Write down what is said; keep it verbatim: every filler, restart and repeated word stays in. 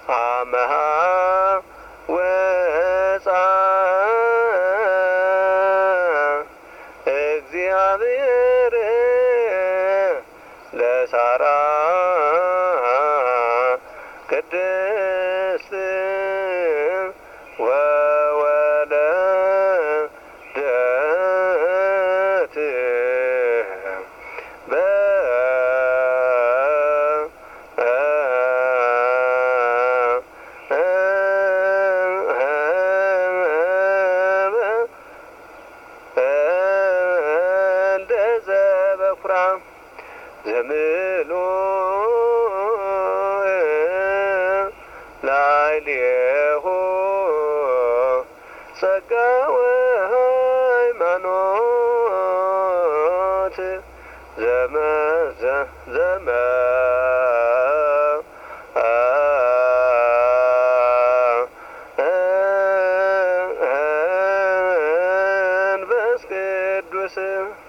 አመሃ ወፃ እግዚአብሔር ለሳራ ቅድስት ወወለደት ዘምሎ ላዕሌሁ ጸጋ ወሃይማኖት ዘመ ዘመ መንፈስ ቅዱስ